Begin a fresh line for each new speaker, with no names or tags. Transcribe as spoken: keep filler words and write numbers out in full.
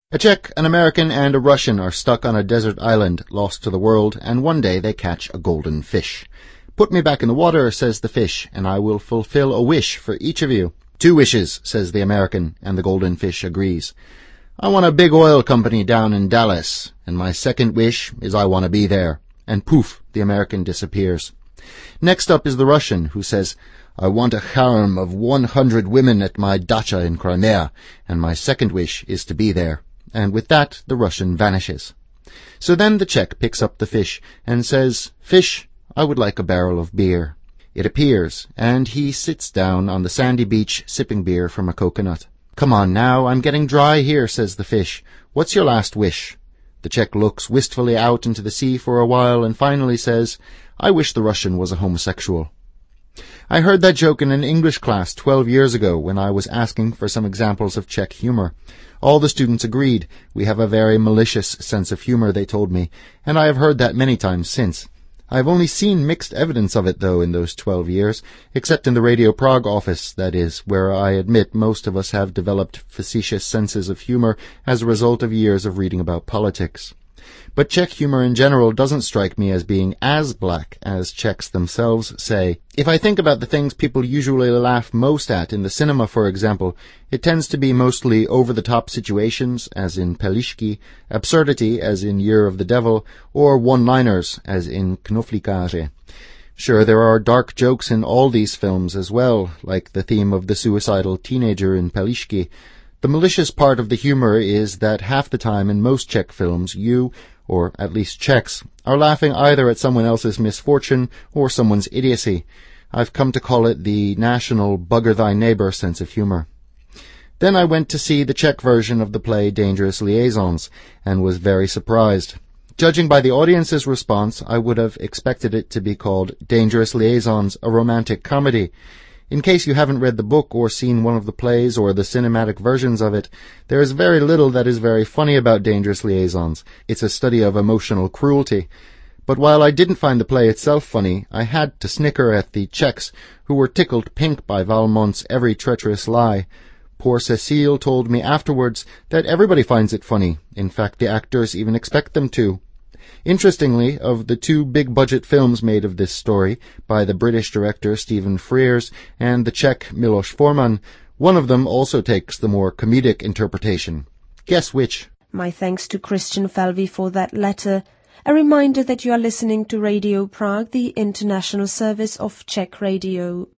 A Czech, an American, and a Russian are stuck on a desert island, lost to the world, and one day they catch a golden fish. "Put me back in the water," says the fish, "and I will fulfill a wish for each of you." "Two wishes," says the American, and the golden fish agrees. "I want a big oil company down in Dallas, and my second wish is I want to be there." And poof, the American disappears. Next up is the Russian, who says, "I want a harem of one hundred women at my dacha in Crimea, and my second wish is to be there." And with that, the Russian vanishes. So then the Czech picks up the fish and says, "Fish, I would like a barrel of beer." It appears, and he sits down on the sandy beach sipping beer from a coconut. "Come on now, I'm getting dry here," says the fish. "What's your last wish?" The Czech looks wistfully out into the sea for a while and finally says, "I wish the Russian was a homosexual." I heard that joke in an English class twelve years ago when I was asking for some examples of Czech humor. All the students agreed. "We have a very malicious sense of humor," they told me, and I have heard that many times since. I have only seen mixed evidence of it, though, in those twelve years, except in the Radio Prague office, that is, where I admit most of us have developed facetious senses of humor as a result of years of reading about politics. But Czech humor in general doesn't strike me as being as black as Czechs themselves say. If I think about the things people usually laugh most at in the cinema, for example, it tends to be mostly over-the-top situations, as in Pelíšky, absurdity, as in Year of the Devil, or one-liners, as in Knoflíkáři. Sure, there are dark jokes in all these films as well, like the theme of the suicidal teenager in Pelíšky. The malicious part of the humor is that half the time in most Czech films you, or at least Czechs, are laughing either at someone else's misfortune or someone's idiocy. I've come to call it the national bugger-thy-neighbor sense of humor. Then I went to see the Czech version of the play Dangerous Liaisons, and was very surprised. Judging by the audience's response, I would have expected it to be called Dangerous Liaisons, a Romantic Comedy. In case you haven't read the book or seen one of the plays or the cinematic versions of it, there is very little that is very funny about Dangerous Liaisons. It's a study of emotional cruelty. But while I didn't find the play itself funny, I had to snicker at the Czechs, who were tickled pink by Valmont's every treacherous lie. Poor Cécile told me afterwards that everybody finds it funny. In fact, the actors even expect them to. Interestingly, of the two big-budget films made of this story, by the British director Stephen Frears and the Czech Miloš Forman, one of them also takes the more comedic interpretation. Guess which?
My thanks to Christian Falvey for that letter. A reminder that you are listening to Radio Prague, the international service of Czech radio.